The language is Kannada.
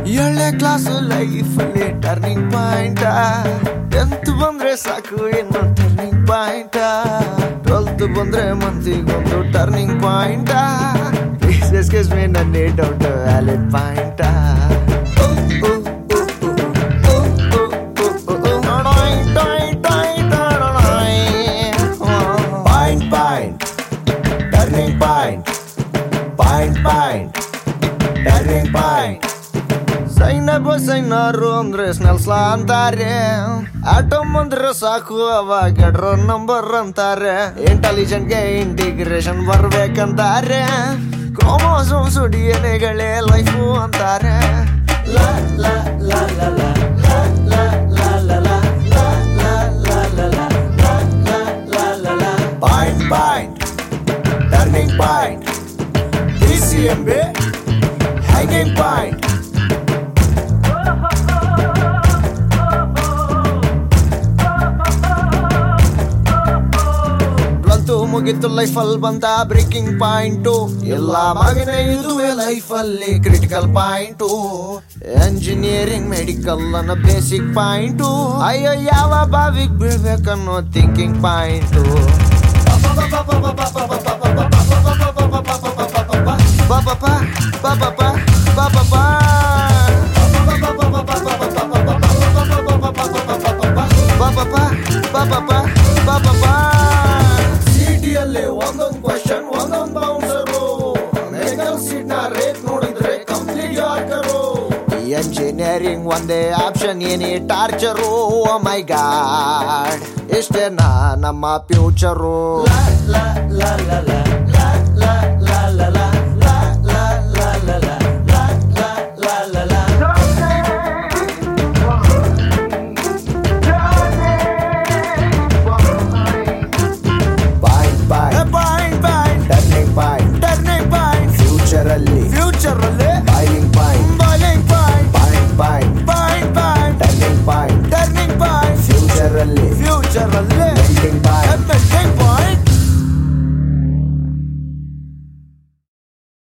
ಏಳನೇ ಕ್ಲಾಸ್ ಲೈಫ್ ಅಲ್ಲಿ ಟರ್ನಿಂಗ್ ಪಾಯಿಂಟ್, 10th ಬಂದ್ರೆ ಸಾಕು ಇನ್ನು ಟರ್ನಿಂಗ್ ಪಾಯಿಂಟ್, 12th ಬಂದ್ರೆ ಮಂತಿಗೊಂದು ಟರ್ನಿಂಗ್ ಪಾಯಿಂಟ್, ಎಕ್ಸ್ಕ್ಯೂಸ್ ಮೀ ನನ್ನೇ doubt valid point. Turning point, turning point. ಸೈನರು ಅಂದ್ರೆ ಸ್ನೆಲ್ಸ್ಲಾ ಅಂತಾರೆ, ಆಟಮ್ ಅಂದ್ರೆ ಸಾಕು ಅವಾಗ ಎಡ್ರೋ ನಂಬರ್ ಅಂತಾರೆ, ಇಂಟೆಲಿಜೆಂಟ್ಗೆ ಇಂಟಿಗ್ರೇಷನ್ ಬರ್ಬೇಕಂತಾರೆ, ಕ್ರೋಮೋಸೋಮ್ಸ್ ಡಿಎನ್ಎಗಳೇ ಲೈಫು ಅಂತಾರೆ. ಲಾ ಲಾ ಲಾ ಲಾ ಲಾ ಲಾ ಲಾ ಲಾ ಲಾ ಲಾ ಲಾ ಲಾ ಲಾ ಲಾ ಲಾ. Point, point, turning point, DCMB, hanging point. ಮುಗಿತು ಲೈಫಲ್ಲಿ ಬಂದ ಬ್ರೇಕಿಂಗ್ ಪಾಯಿಂಟು, ಎಲ್ಲ ಮಗನೇ ಇದುವೆ ಲೈಫಲ್ಲಿ ಕ್ರಿಟಿಕಲ್ ಪಾಯಿಂಟು, ಎಂಜಿನಿಯರಿಂಗ್ ಮೆಡಿಕಲ್ ಅನ್ನೋ ಬೇಸಿಕ್ ಪಾಯಿಂಟು, ಅಯ್ಯೋ ಯಾವ ಬಾವಿಗೆ ಬೀಳ್ಬೇಕನ್ನೋ ಥಿಂಕಿಂಗ್ ಪಾಯಿಂಟು. ಸಿಟಿಯಲ್ಲಿ ಒಂದೊಂದು ಕ್ವಶನ್ ಒಂದೊಂದು ಬೌನ್ಸರು, ಮೆಡಿಕಲ್ ಸೀಟ್ ನ ರೇಟ್ ನೋಡಿದ್ರೆ ಕಂಪ್ಲೀಟ್ ಯಾರ್ಕರು, ಎಂಜಿನಿಯರಿಂಗ್ ಒಂದೇ ಆಪ್ಷನ್ ಏನೇ ಟಾರ್ಚರು. ಓ ಮೈ ಗಾಡ್, ಇಷ್ಟೇನಾ ನಮ್ಮ ಫ್ಯೂಚರು.